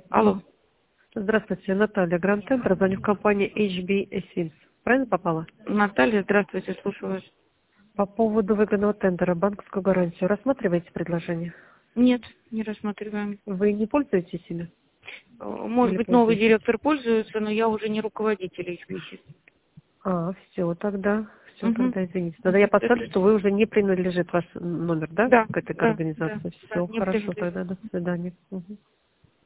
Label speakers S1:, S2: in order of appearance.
S1: Алло.
S2: Здравствуйте, Наталья, Гранд-центр, звоню в компании HB Правильно попала?
S1: Наталья, здравствуйте, слушаю вас.
S2: По поводу выгодного тендера, банковскую гарантию. Рассматриваете предложение?
S1: Нет, не рассматриваем.
S2: Вы не пользуетесь ими?
S1: Может
S2: Или
S1: быть, новый
S2: пользуетесь?
S1: директор пользуется, но я уже не руководитель HBC.
S2: Все тогда. Все
S1: Угу.
S2: тогда, извините. Тогда я поставлю, что вы уже не принадлежит ваш номер, да,
S1: Да,
S2: к этой
S1: да, да,
S2: организации.
S1: да,
S2: Все,
S1: не
S2: хорошо
S1: принадлежит.
S2: тогда, до свидания. Мгм.